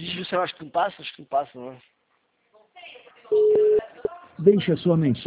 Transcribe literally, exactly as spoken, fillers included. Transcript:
Diz-lhe, eu acho que não passa, acho que não passa, não. Deixe a sua mensagem.